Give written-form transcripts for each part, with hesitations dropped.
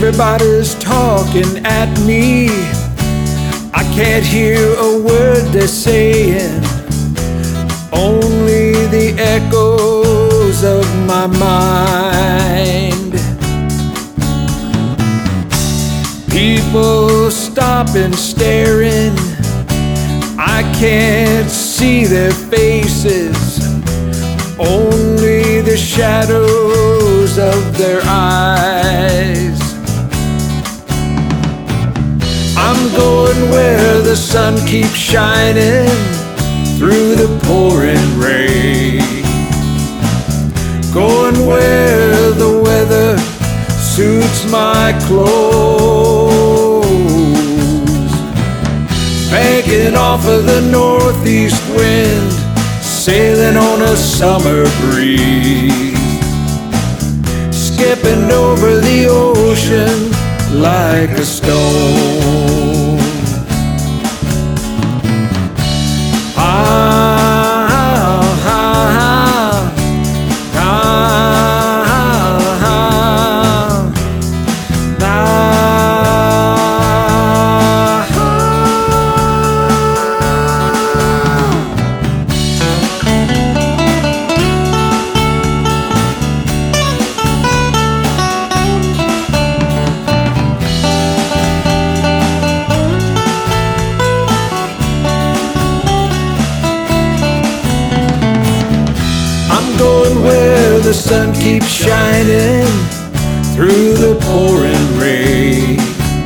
Everybody's talking at me. I can't hear a word they're saying, only the echoes of my mind. People stopping, staring, I can't see their faces, only the shadows of their eyes. I'm going where the sun keeps shining through the pouring rain, going where the weather suits my clothes, banking off of the northeast wind, sailing on a summer breeze, skipping over the ocean like a stone. Going where the sun keeps shining through the pouring rain,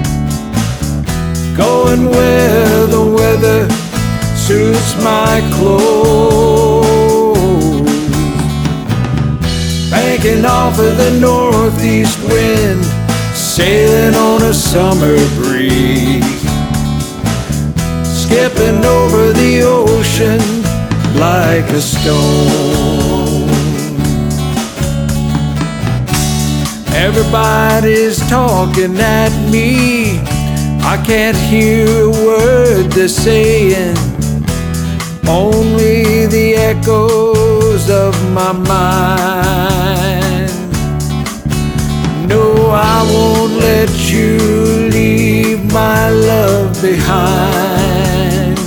going where the weather suits my clothes, banking off of the northeast wind, sailing on a summer breeze, skipping over the ocean like a stone. Everybody's talking at me, I can't hear a word they're saying, only the echoes of my mind. No, I won't let you leave my love behind.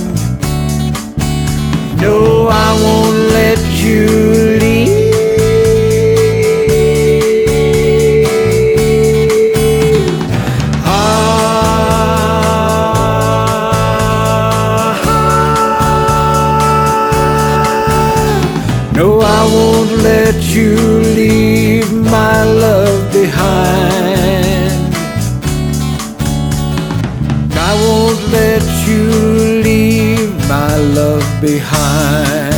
No, I won't let you leave. No, I won't let you leave my love behind. I won't let you leave my love behind.